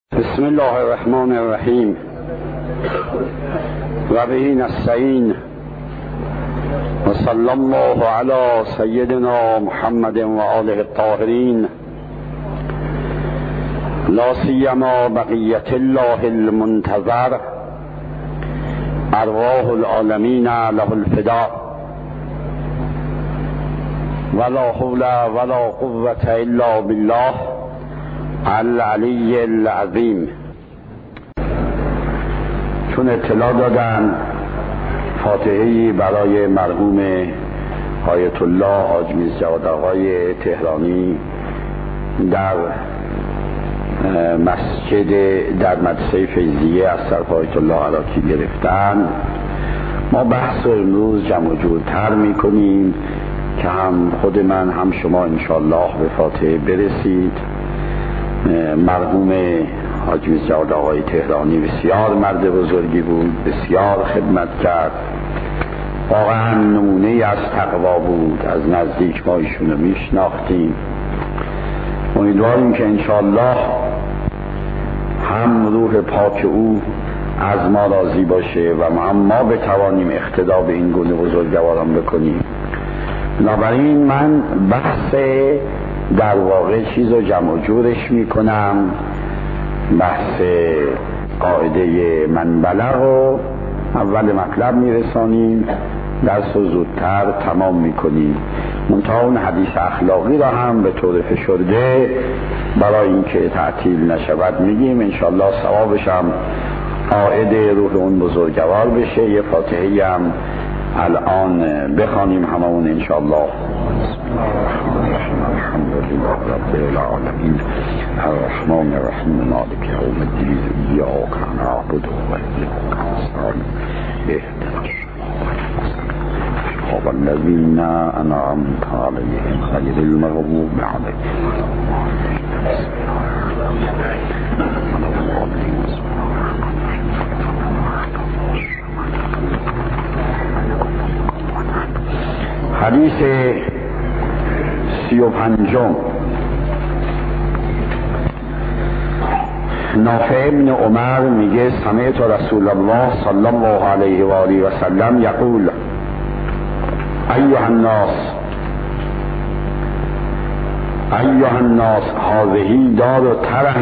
بسم الله الرحمن الرحیم و به نستعین و صلی الله علی سیدنا محمد و آله الطاهرین لا سیما بقیت الله المنتظر ارواح العالمین له الفداء ولا حول ولا قوة الا بالله العلی العظیم. چون اطلاع دادن فاتحه‌ای برای مرحوم آیت الله حاج میرزا آقای تهرانی در مدرسه فیضیه از طرف آیت الله عراقی گرفتن، ما بحث رو امروز جمع جورتر میکنیم که هم خود من هم شما انشاءالله به فاتحه برسید. مرحوم حاج میرزا آقای تهرانی بسیار مرد بزرگی بود، بسیار خدمت کرد، واقعا نمونه از تقوا بود. از نزدیک ما ایشونو میشناختیم. امیدواریم که انشاءالله هم روح پاک او از ما راضی باشه و هم ما بتوانیم اقتدا به این گونه بزرگواران بکنیم. بنابراین من بحث در واقع چیز رو جمع جورش میکنم، بحث قاعده منبله رو اول مطلب میرسانیم، درس رو زودتر تمام میکنیم. منتها اون حدیث اخلاقی را هم به طور فشرده برای اینکه تعطیل نشود میگیم، انشالله ثوابش هم عائد روح اون بزرگوار بشه. یه فاتحه‌ای هم الان بخوانیم هممون انشالله. الحمد لله رب العالمین الرحمن الرحیم مالک یوم الدین ایاک نعبد و ایاک نستعین اهدنا الصراط الذین انعمت علیهم غیر المغضوب علیهم حدیث 35. نافع ابن عمر میگه سمعت رسول الله صلی الله علیه و آله و سلم یقول ایها الناس هذه دار ترح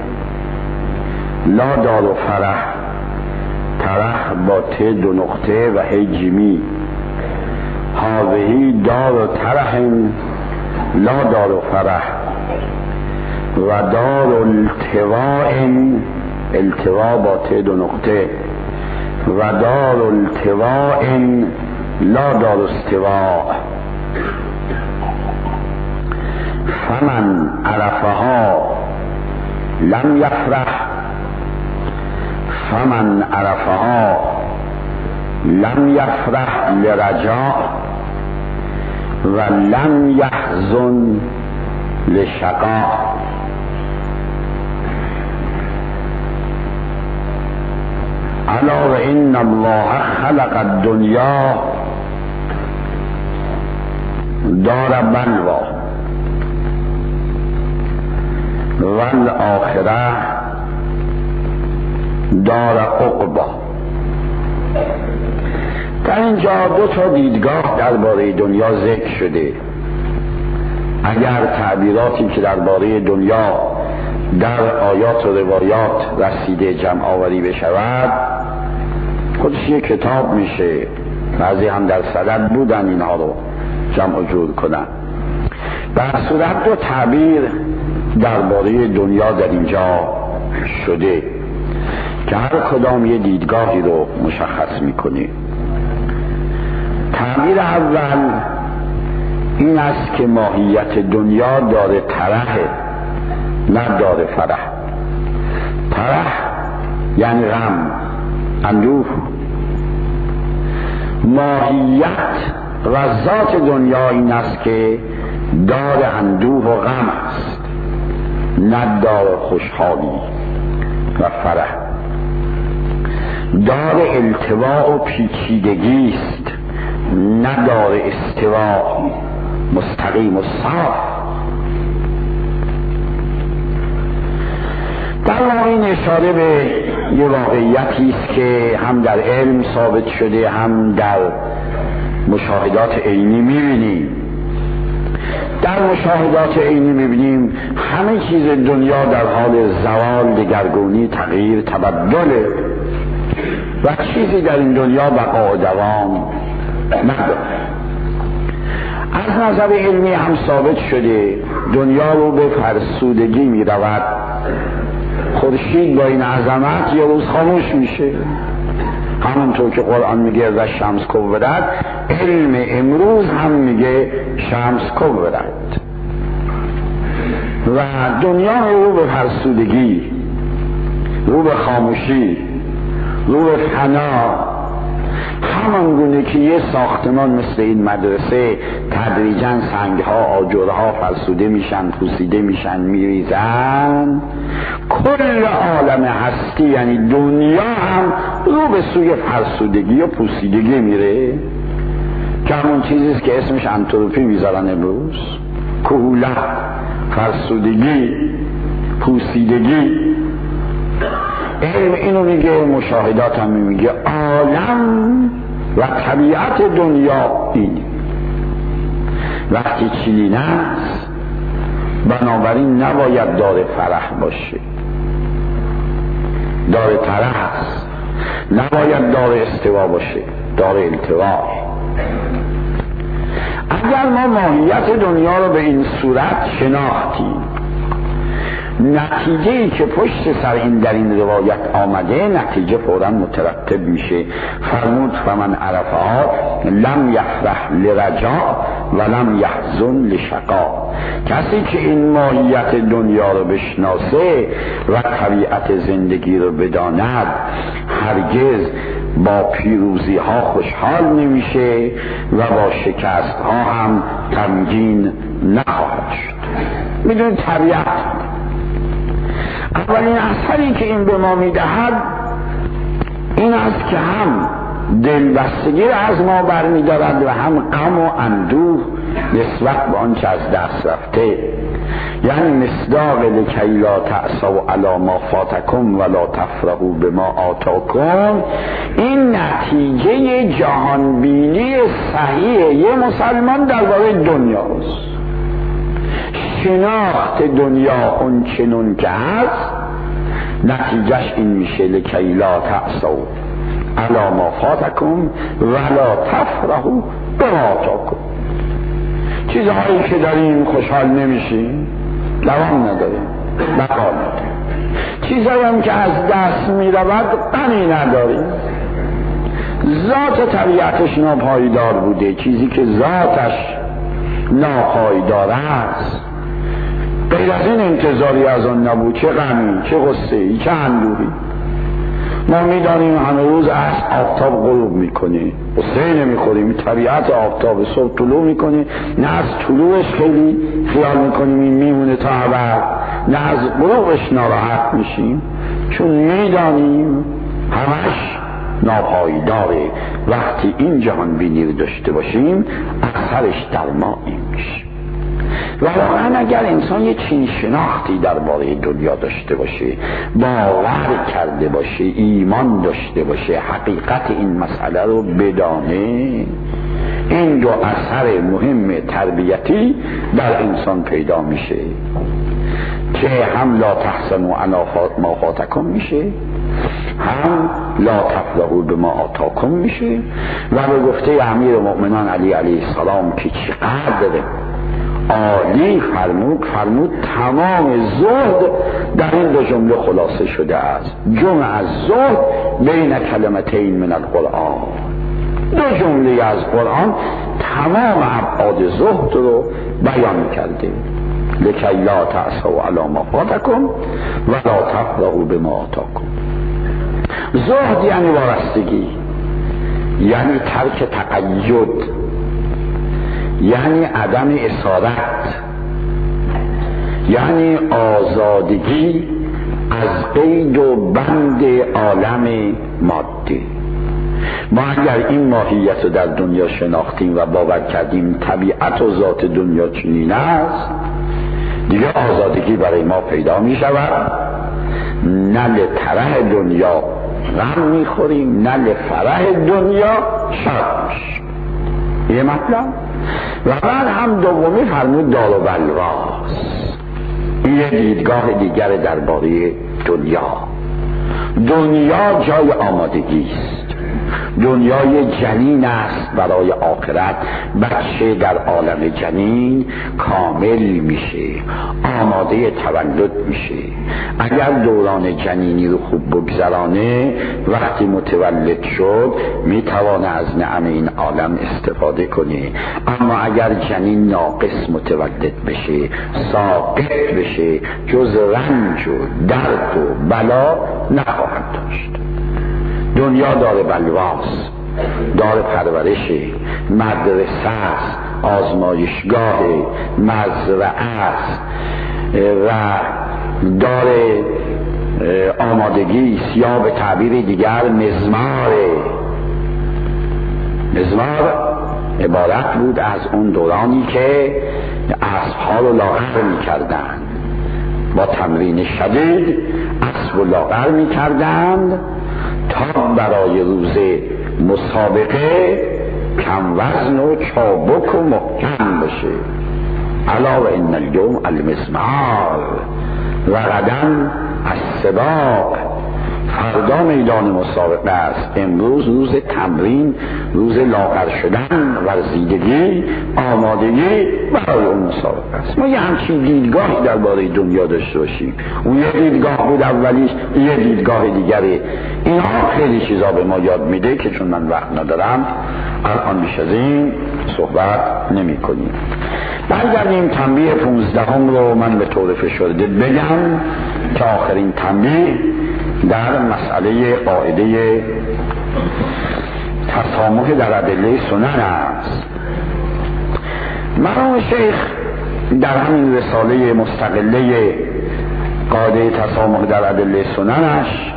لا دار فرح. ترح با ت دو نقطه و هی جیمی. هذه دار ترح لا دار فرح و دار التواء، التواء با ت دو نقطه، و دار التواء لا دار استواء. فمن عرفها لم یفرح، فمن عرفها لم یفرح لرجاء و لم یحزن لشقاء. الا و ان الله خلق الدنیا دار بلوا و الاخره دار عقبا. در اینجا دو تا دیدگاه درباره دنیا ذکر شده. اگر تعبیراتی که درباره دنیا در آیات و روایات رسیده جمع آوری بشود، خودش یک کتاب میشه. بعضی هم در صدد بودن اینها رو جمع جور کنن. در صورت دو تعبیر درباره دنیا در اینجا شده که هر کدام یه دیدگاهی رو مشخص میکنه. تعبیر اول این است که ماهیت دنیا داره ترحه، نه داره فرح. ترح یعنی غم، اندوه. ماهیت و ذات دنیا این است که دار اندوه و غم است، نه دار خوشحالی و فرح. دار التواء و پیچیدگی است، نه دار استواء مستقیم و صاف. در واقع این اشاره به یه واقعیتی است که هم در علم ثابت شده هم در مشاهدات عینی می‌بینیم. در مشاهدات عینی می‌بینیم همه چیز دنیا در حال زوال، دگرگونی، تغییر، تبدله و چیزی در این دنیا بقا و دوام نداره. از نظر علمی هم ثابت شده دنیا رو به فرسودگی می رود. خورشید با این عظمت یه روز خاموش میشه، همونطور که قرآن میگه و شمس کورت، علم امروز هم میگه شمس کورت و دنیا رو به فرسودگی، رو به خاموشی، رو به فنا، همان گونه که یه ساختمان مثل این مدرسه تدریجاً سنگها، آجرها فرسوده میشن، پوسیده میشن، میریزن، کل عالم هستی یعنی دنیا هم رو به سوی فرسودگی و پوسیدگی میره که همون چیزیست که اسمش انتروپی میذارن امروز. کهولت، فرسودگی، پوسیدگی. علم اینو میگه، مشاهدات هم میگه عالم و طبیعت دنیا اینه. وقتی چنین است بنابراین نباید دار فرح باشه، دار طرح است. نباید دار استوا باشه، دار التوا. اگر ما ماهیت دنیا رو به این صورت شناختیم، نتیجه‌ای که پشت سر این در این روایت آمده نتیجه فوراً مترتب میشه. فرمود فمن عرفها لم یفرح لرجاء و لم یحزن لشقاء. کسی که این ماهیت دنیا رو بشناسه و طبیعت زندگی رو بداند هرگز با پیروزی ها خوشحال نمیشه و با شکست ها هم غمگین نخواهد شد. میدونید طبیعت اولین اثری که این به ما میدهد این است که هم دلبستگی از ما برمیدارد و هم غم و اندوه نسبت به آنچه از دست رفته. یعنی مصداق لکی لا تأسوا علی ما فاتکم ولا تفرحوا بما آتاکم. این نتیجه جهانبینی صحیح یه مسلمان درباره دنیاست. شناخت دنیا اون چنون که هست نتیجهش این میشه لکی لا تأسوا علی ما فاتکم ولا تفرحوا بما آتاکم. چیزهایی که داریم خوشحال نمیشیم، دوام نداریم، بقا نداریم. چیزهایی هم که از دست میرود غمی نداریم. ذات طبیعتش ناپایدار بوده، چیزی که ذاتش ناپایدار است غیر از این انتظاری از آن نبود. چه غمی، چه غصه‌ای، چه اندوهی. ما میدانیم همه روز از آفتاب غروب میکنه، غصه نمیخوریم. طبیعت آفتاب صبح طلوع میکنه، نه از طلوعش خیلی خیال میکنیم این میمونه تا ابد، نه از غروبش ناراحت میشیم، چون میدانیم همش ناپایداره. وقتی این جهان بینی رو داشته باشیم اثرش در ما این میشه. و واقعا اگر انسان یه چنین شناختی درباره دنیا داشته باشه، باور کرده باشه، ایمان داشته باشه، حقیقت این مسئله رو بدانه، این دو اثر مهم تربیتی در انسان پیدا میشه که هم لا تحزنوا علی ما فاتکم میشه، هم لا تفرحوا بما آتاکم میشه. و به گفته امیر المؤمنین علی علیه السلام که چقدر عالی فرمود تمام زهد در این دو جمله خلاصه شده است. جمع از زهد بین کلمتین من القرآن. دو جمله از قرآن تمام ابعاد زهد رو بیان کرده. لکی لا تأسوا علی ما فاتکم و لا تفرحوا بما آتاکم. زهد یعنی وارستگی، یعنی ترک تقید، یعنی عدم اسارت، یعنی آزادگی از قید و بند عالم ماده. ما اگر این ماهیت رو در دنیا شناختیم و باور کردیم طبیعت و ذات دنیا چنین است، دیگه آزادگی برای ما پیدا می شود، نه لطرح دنیا غم میخوریم نه لفرح دنیا شاد میشیم. یه مطلب. و بعد هم دومی فرمود دار و بلواست. این یه دیدگاه دیگر درباره دنیا. دنیا جای آمادگی است، دنیای جنین است برای آخرت. بچه در عالم جنین کامل میشه، آماده تولد میشه. اگر دوران جنینی رو خوب بگذرانه، وقتی متولد شد میتوانه از نعم این عالم استفاده کنه. اما اگر جنین ناقص متولد بشه، ساقط بشه، جز رنج و درد و بلا نخواهد داشت. دنیا دار بلواست، دار پرورش، مدرسه است، آزمایشگاه، مزرعه است و دار آمادگی است، یا به تعبیر دیگر مزماره. مزمار عبارت بود از اون دورانی که اسب‌ها رو لاغر می‌کردند، با تمرین شدید اسب رو لاغر می‌کردند تا برای روز مسابقه کم وزن و چابک و محکم بشه. الا و ان اليوم المزمار و غدا السباق. فردا میدان مسابقه است، امروز روز تمرین، روز لاغر شدن، ورزیدگی، آمادگی برای اون مسابقه است. ما یه همچین دیدگاهی درباره دنیا داشته باشیم. اون یه دیدگاه بود اولیش، یه دیدگاه دیگره. اینها خیلی چیزا به ما یاد میده که چون من وقت ندارم الان بیش از این صحبت نمی کنیم. برگردیم تنبیه 15 رو من به طور فشرده بگم که آخرین تنبیه در مسئله قاعده تسامح در ادله سنن است. مرحوم شیخ در همین رساله مستقله قاعده تسامح در ادله سننش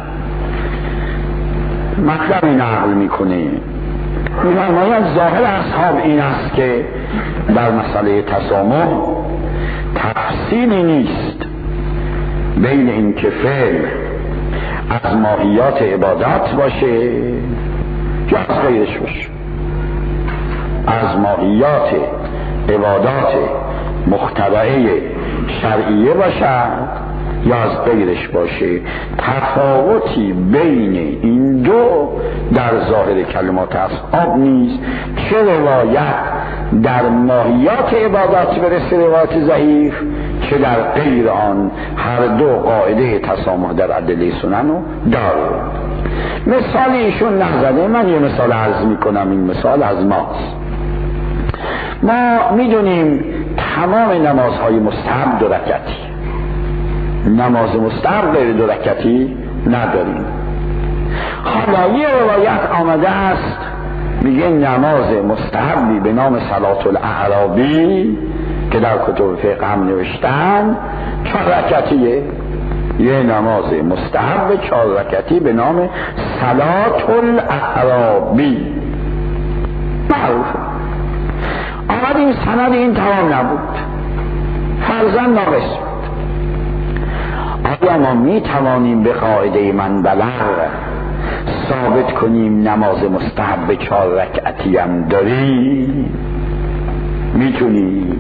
مطلبی نقل میکنه. میفرماید ظاهر اصحاب این است که در مسئله تسامح تفصیلی نیست بین این که فعل از ماهیات عبادات باشه یا از غیرش باشه. از ماهیات عبادات مخترعه شرعیه باشد یا از غیرش باشه. تفاوتی بین این دو در ظاهر کلمات اصحاب نیست. چه روایت در ماهیات عبادات برسه روایت ضعیف، چه در غیر آن، هر دو قاعده تسامح در ادله سنن رو داره. مثالی ایشون نزده، من یه مثال عرض میکنم. این مثال از ماست. ما میدونیم تمام نمازهای مستحب 2 رکعتی، نماز مستحب غیر 2 رکعتی نداریم. حالا یه روایت آمده است میگه نماز مستحبی به نام صلاة الاعرابی که در کتب فقه هم نوشتن 4 رکعتیه. یه نماز مستحب 4 رکعتی به نام صلاة الاعرابی معروفه. آمد این سند این تمام نبود، فرضاً ناقص بود. آیا ما می توانیم به قاعده من بلغ ثابت کنیم نماز مستحب 4 رکعتی هم داری؟ میتونی؟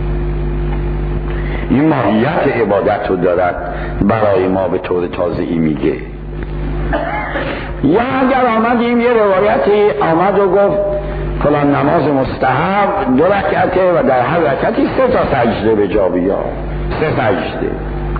این ماهیت عبادت رو دارد برای ما به طور تازه‌ای میگه. یا اگر آمدیم یه روایتی آمد و گفت فلان نماز مستحب 2 رکعته و در هر رکعتی 3 تا سجده به جا بیار. 3 سجده.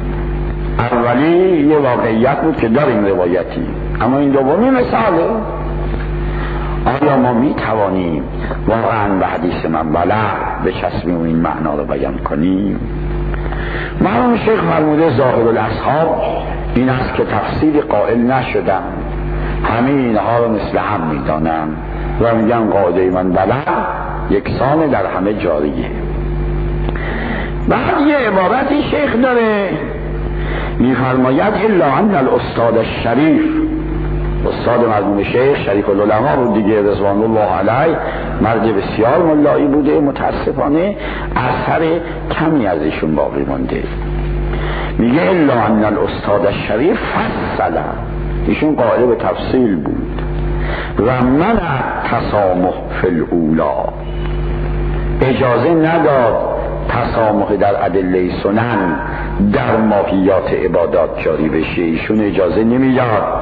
اولی یه واقعیت بود که داریم روایتی، اما این دومی مثاله. آیا ما می توانیم واقعا به حدیث من بلغ بچسبیم و این معنا رو بیان کنیم؟ مرحوم شیخ فرموده ظاهر الاصحاب این است که تفصیل قائل نشدم، همه اینها رو مثل هم می دانم و میگن قاعده من بلغ یکسان در همه جاریه. بعد یه عبارتی شیخ داره میفرماید الا ان الاستاد الشریف، استاد مرحوم شیخ شریف العلماء بود دیگه رضوان الله علیه، مرد بسیار ملایی بوده، متاسفانه اثر کمی از ایشون باقی مانده. میگه الا ان الاستاد الشریف فصل، ایشون قائل به تفصیل بود، و من تسامح فی الاولا، اجازه نداد تسامح در ادله سنن در ماهیات عبادات جاری بشه، ایشون اجازه نمیداد.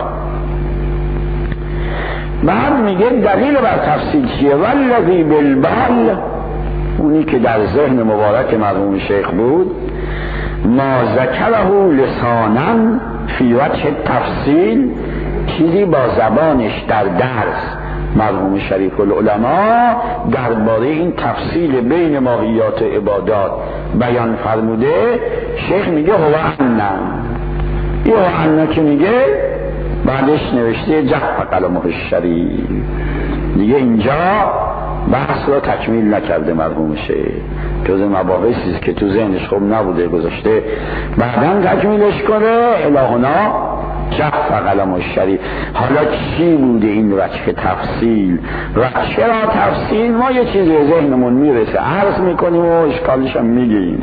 بعد میگه دلیل بر تفصیل چیه؟ والذی بالبال، اونی که در ذهن مبارک مرحوم شیخ بود، ما ذکره لسانا فی وجه تفصیل، چیزی با زبانش در درس مرحوم شریف العلماء درباره این تفصیل بین ماهیات عبادات بیان فرموده. شیخ میگه هو عنا، یه هو عنا که میگه بعدش نوشته جف قلمه الشریف، دیگه اینجا بحث رو تکمیل نکرده مرحوم شیخ، جز مباحثی که تو ذهنش خوب نبوده گذاشته بعداً تکمیلش کنه. الهنا جف قلم الشریف. حالا چی بوده این وجه تفصیل و چرا تفصیل؟ ما یه چیزی ذهنمون میرسه عرض میکنیم و اشکالش هم میگیم.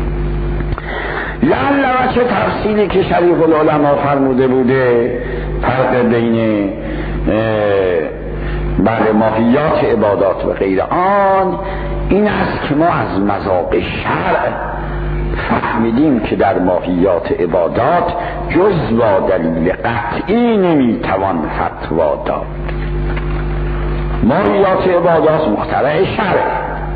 لعل وجه تفصیلی که شریف العلماء فرموده بوده فرق بین بله ماهیات عبادات و غیر آن این است که ما از مذاق شرع فهمیدیم که در ماهیات عبادات جز با دلیل قطعی نمیتوان فتوا داد. ماهیات عبادات مخترع شرع،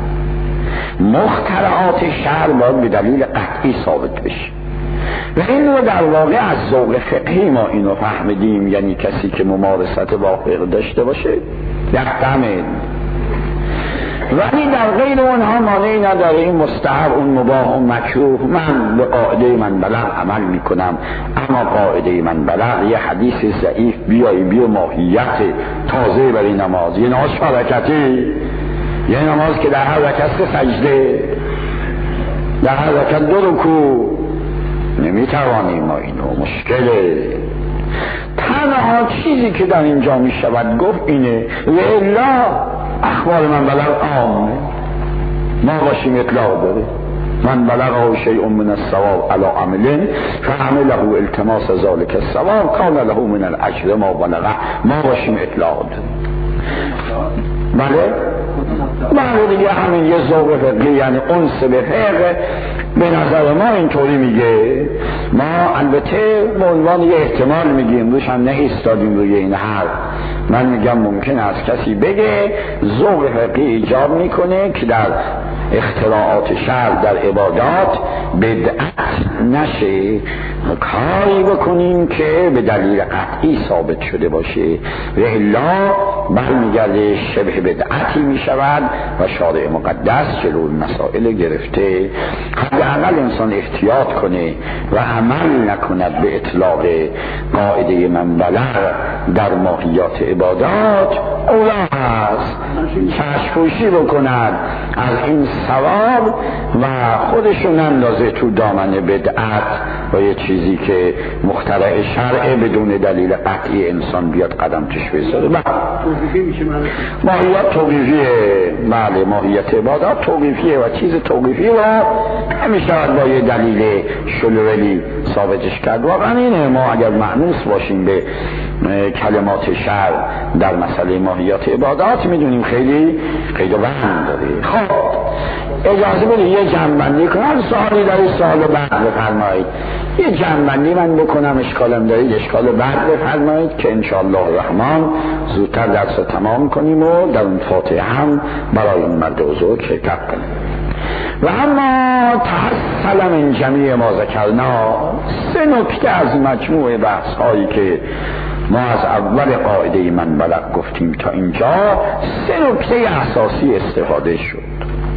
مخترعات شرع باید به دلیل قطعی ثابت بشه و این رو در واقع از ذوق فقهی ما اینو فهمیدیم، یعنی کسی که ممارست با فقه داشته باشه یحتمل، ولی در غیر اونها مانعی نداره این مستحب اون مباح اون مکروه. من به قاعده من بلغ عمل میکنم، اما قاعده من بلغ یه حدیث ضعیف بیا ماهیت تازه برای نماز، یه نماز فرکتی، یه نماز که در هر رکعت سجده، در هر رکعت 2 رکوع، نمیتوانیم ما اینو، مشکله. تنها چیزی که در اینجا میشود گفت اینه و الا اخبار من بلغ عامه، ما باشیم اطلاع داره، من بلغه شیء من الثواب علی عمل فعمله التماس ذلك الثواب کان له من الاجر ما بلغه، ما باشیم اطلاع داره. بله دیگه همین یه ذوق فقهی، یعنی انس به فقه به نظر ما اینطوری میگه. ما البته به عنوان یه احتمال میگیم، روش هم نایستادیم روی این حرف. من میگم ممکن است کسی بگه ذوق فقهی ایجاب میکنه که در اختراعات شرع در عبادات بدعت نشه، کاری بکنیم که به دلیل قطعی ثابت شده باشه و الا برمیگرده شبه بدعتی میشود و شارع مقدس جلو مسائل گرفته. حداقل انسان احتیاط کنه و عمل نکند به اطلاق قاعده من بلغ در ماهیات عبادات، اولا هست چشم‌پوشی بکند از این ثواب و خودشون اندازه تو دامن بدعت و یه چیزی که مخترع شرعه بدون دلیل قطعی انسان بیاد قدم توش بذاره. ماهیت توقیفیه، بله ماهیت عبادات توقیفیه و چیز توقیفی رو همیشه با یه دلیل شلولی ثابتش کرد. واقعا اینه، ما اگر مأنوس باشیم به کلمات شرع در مسئله ماهیت عبادات میدونیم خیلی خیلی وهم داره. خب اجازه بده یه جنبندی کنم، سوالی داری سوال بعد بفرمایید، یه جنبندی من بکنم، اشکالم دارید اشکال بعد بفرمایید که انشاءالله الرحمن زودتر درس رو تمام کنیم و در اون فاتحه هم برای این مرد بزرگ شرکت کنیم. و اما تحصل من جمیع ما ذکرنا، 3 نکته از مجموع بحث هایی که ما از اول قاعده من بلغ گفتیم تا اینجا 3 نکته اساسی استفاده شد.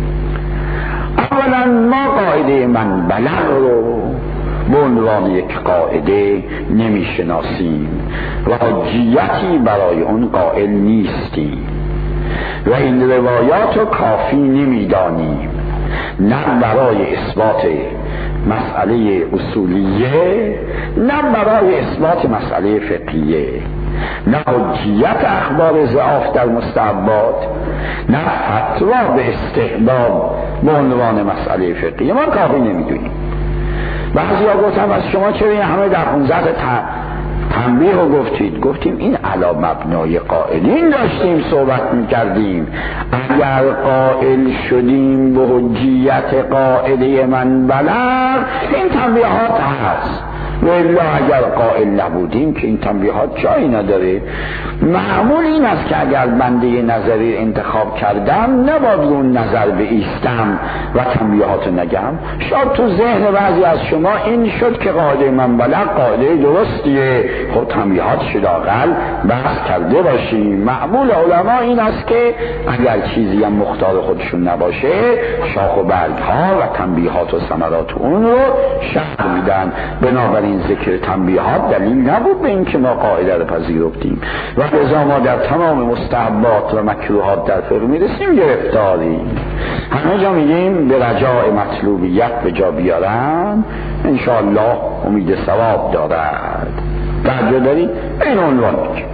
اولا ما قاعده من بلغ رو به عنوان یک قاعده نمیشناسیم و حجیتی برای اون قائل نیستیم و این روایات رو کافی نمیدانیم، نه برای اثبات مسئله اصولیه، نه برای اثبات مسئله فقهیه، نه حجیت اخبار ضعاف در مستحبات، نه فتوا به استحباب به عنوان مسئله فقهیه ما کافی نمیدونیم. بعضی ها گفتم از شما چرا این همه در 15 تنبیه رو گفتیم این علی مبنای قائلین داشتیم صحبت میکردیم. اگر قائل شدیم به حجیت قاعده من بلغ این تنبیهات هست، والله اگر قائل نبودیم که این تنبیهات جایی نداره. معمول این است که اگر بنده نظری انتخاب کردم نباید اون نظر بایستم و تنبیهات نگم. شاید تو ذهن بعضی از شما این شد که قاعده من بلغ قاعده درستیه، خب تنبیهات شداقل بحث کرده باشیم. معمول علما این است که اگر چیزی هم مختار خودشون نباشه شاخ و برگ ها و تنبیهات و ثمرات اون رو شرح میدن. بنابراین ذکر تنبیهات دلیل نبود به این که ما قاعده رو پذیرفتیم و لذا ما در تمام مستحبات و مکروهات در فقه میرسیم گرفتاریم. همه جا میگیم به رجاء مطلوبیت به جا بیارن انشاءالله امید ثواب دارد. توجه دارید؟ این عنوان میگیم.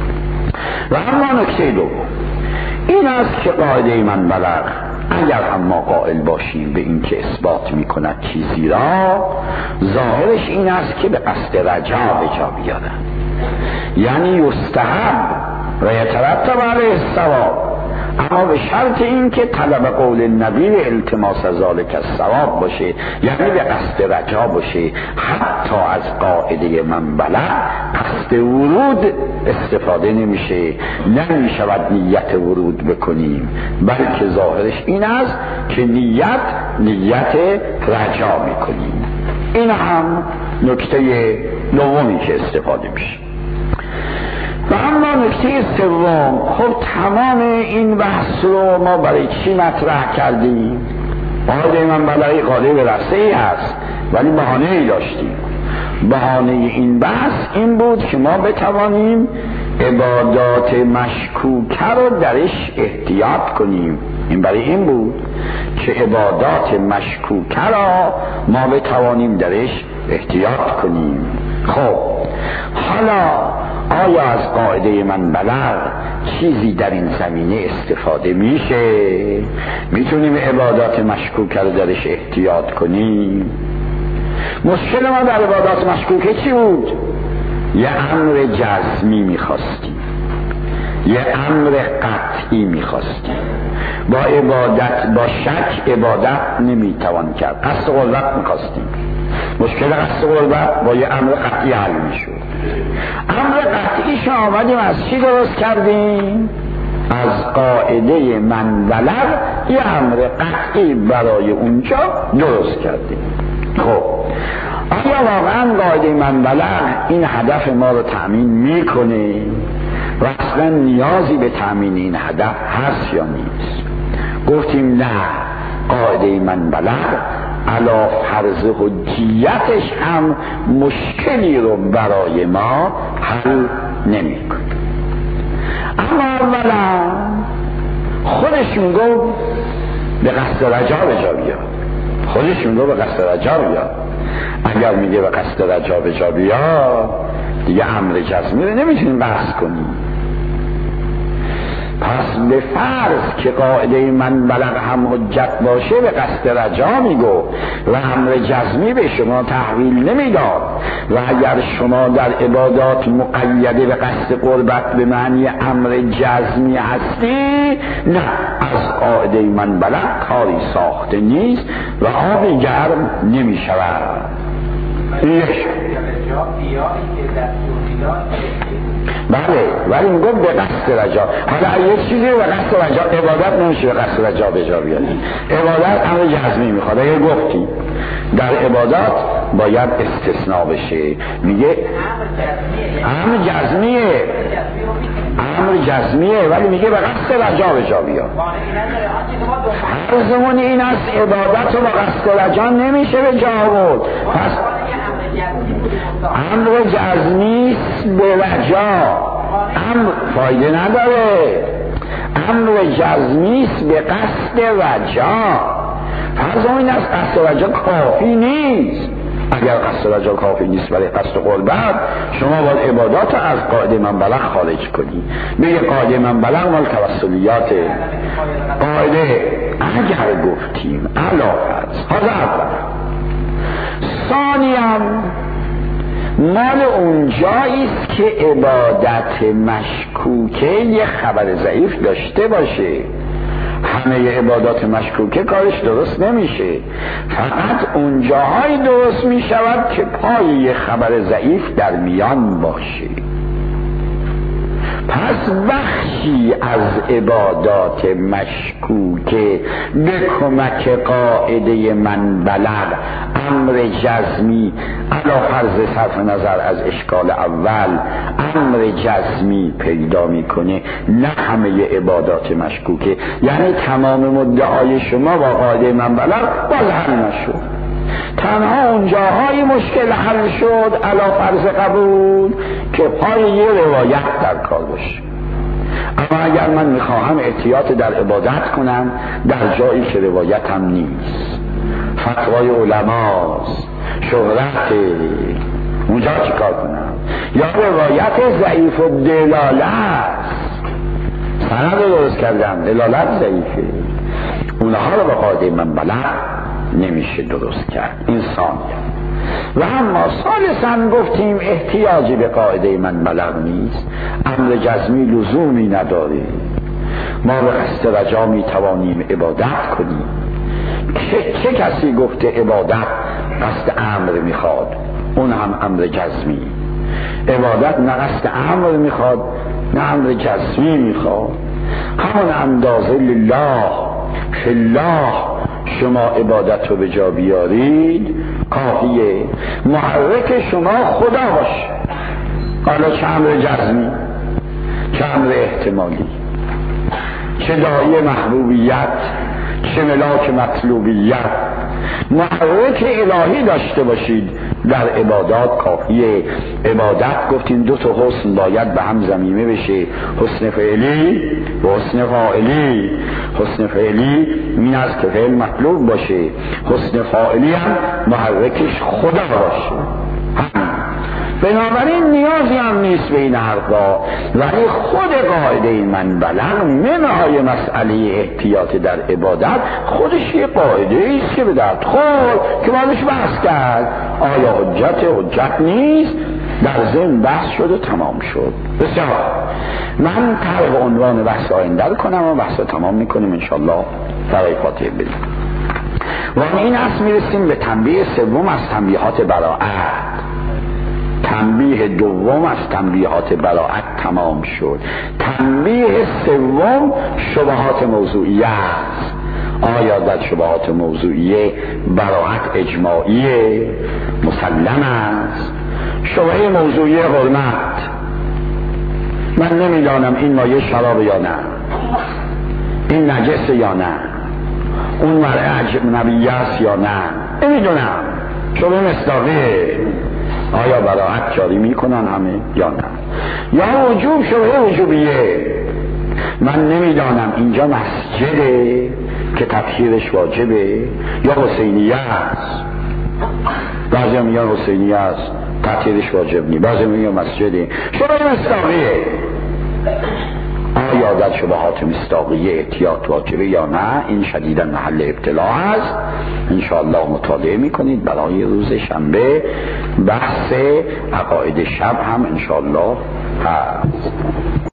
و اما نکته دوم این است که قاعده من بلغ اگر هم ما قائل باشیم به این که اثبات میکند چیزی را، ظاهرش این است که به قصد رجا به جا بیارن، یعنی یستحب و یترتب علیه الثواب، اما به شرط این که طلب قول نبی و التماس ذالک الثواب باشه، یعنی به قصد رجا باشه. حتی از قاعده من بلغ قصد ورود استفاده نمیشه، نمیشود نیت ورود بکنیم، بلکه ظاهرش این است که نیت رجا میکنیم. این هم نکته دومی که استفاده میشه. و اما نکته سوم، خب تمام این بحث رو ما برای چی مطرح کردیم؟ قاعده من بلغی قاعده به رسته ای هست ولی بهانه ای داشتیم. بهانه این بحث این بود که ما بتوانیم عبادات مشکوکه رو درش احتیاط کنیم. این برای این بود که عبادات مشکوکه را ما بتوانیم درش احتیاط کنیم. خب حالا آیا از قاعده من بلغ چیزی در این زمینه استفاده میشه؟ میتونیم عبادات مشکوکه رو درش احتیاط کنیم؟ مشکل ما در عبادات مشکوکه چی بود؟ یه امر جزمی میخواستیم، یه امر قطعی میخواستیم. با عبادت با شک عبادت نمیتوان کرد. قصد قربت میخواستیم، مشکل قصد قربت با یه امر قطعی حل میشد. امر قطعیش آمدیم از چی درست کردیم؟ از قاعده من بلغ یه امر قطعی برای اونجا درست کردیم. خب آیا واقعا قاعده من بلغ این هدف ما رو تأمین میکنه و اصلا نیازی به تأمین این هدف هست یا نیست؟ گفتیم نه، قاعده من بلغ علا فرض حجیتش هم مشکلی رو برای ما حل نمیکنه. اما اولا خودش میگو به قصد رجا به جا بیاد، خودش میگو به قصد رجا بیاد. اگر میگه به قصد رجا به جا بیاد دیگه امر جزمی رو نمیتونیم بحث کنیم. پس به فرض که قاعده من بلغ هم حجت باشه به قصد رجا میگو و امر جزمی به شما تحویل نمیداد، و اگر شما در عبادات مقیده به قصد قربت به معنی امر جزمی هستی، نه، از قاعده من بلغ کاری ساخته نیست و آبی گرم نمیشود. بله، ولی میگم به قصد رجا. حالا یک چیزی به قصد رجا، عبادت نمیشه به قصد رجا به جا بیاری. عبادت امر جزمی میخواد. اگه گفتی در عبادات باید استثناء بشه، میگه امر جزمیه ولی میگه به قصد رجا به جا بیار. فرضمون این است عبادت رو به قصد رجا نمیشه به جا بود. پس امر جزمی به رجا امر فایده نداره، امر جزمی به قصد رجا. فرض این است قصد رجا کافی نیست. اگر قصد رجا کافی نیست برای قصد قربت، شما باید عبادات از قاعده من بلغ خارج کنی. به قاعده من بلغ مال توسلیات قاعده اگر گفتیم علاوه حاضر. ثانیاً مال اونجایی است که عبادت مشکوکه یه خبر ضعیف داشته باشه. همه عبادات مشکوکه کارش درست نمیشه، فقط اونجاهای درست میشود که پای یه خبر ضعیف در میان باشه. پس بخشی از عبادات مشکوکه به کمک قاعده من بلغ، امر جزمی علا فرض صرف نظر از اشکال اول، امر جزمی پیدا میکنه. نه همه عبادات مشکوکه، یعنی تمام مدعای شما با قاعده من بلغ باز حل نشد، تنها اونجاهای مشکل حل شد علا فرض قبول که پای یه روایت در کار باشه. اما اگر من میخواهم احتیاط در عبادت کنم در جایی که روایت هم نیست، فتوای علماست، شهرت، اونجا چی کار کنم؟ یا روایت ضعیف و دلاله است، سند رو درست کردم دلالت ضعیفه، اونها رو به قاعده من بلغ نمیشه درست کرد. این ثانیه. و اما ثالثاً گفتیم احتیاجی به قاعده من بلغ نیست، امر جزمی لزومی نداره، ما به قصد رجا میتوانیم عبادت کنیم. چه کسی گفته عبادت قصد امر میخواد؟ اون هم امر جزمی. عبادت نه قصد امر میخواد نه امر جزمی میخواد، همون اندازه لله فی الله شما عبادت رو به جا بیارید کافیه. محرک شما خدا باشه، حالا چه امر جزمی چه امر احتمالی، چه داعی محبوبیت چه ملاک مطلوبیت، محرک الهی داشته باشید در عبادات کافیه. عبادت گفتیم دو تا حسن باید به هم ضمیمه بشه، حسن فعلی و حسن فاعلی. حسن فعلی این است که فعل مطلوب باشه، حسن فاعلی هم محرکش خدا باشه. بنابراین نیازی هم نیست به این حرفا، ولی خود قاعده من بلغ منهای مسئله احتیاط در عبادت خودش یه قاعده ایست که به درد خور که باید بحث کرد. آیا حجت نیست؟ در ضمن بحث شد و تمام شد. بسیار من طرح عنوان بحث آینده رو کنم و بحث رو تمام میکنیم انشالله. برای فاتحه بدیم و این اصل میرسیم به تنبیه سوم از تنبیهات براءت. تنبیه دوم از تنبیهات براءت تمام شد. تنبیه سوم شبهات موضوعیه است. آیا در شبهات موضوعیه براءت اجماعیه؟ مسلم است. شبهه موضوعیه حرمت، من نمیدانم این مایه شراب یا نه، این نجس یا نه، اون مرء اجنبی است یا نه، نمیدونم. شبهه مصداقیه، آیا براءت جاری میکنن همه یا نه؟ یا وجوب، شبهه وجوبیه، من نمیدانم اینجا مسجده که تطهیرش واجبه یا حسینیه است. بعضی هم میگن حسینیه است تطهیرش واجب نی، بعضی میگن مسجده. شبهه مصداقیه، آیا در شبهات مصداقیه احتیاط واجبه یا نه؟ این شدیداً محل ابتلاع است. انشاءالله مطالعه میکنید برای روز شنبه. بحث عقاید شب هم انشاءالله هست.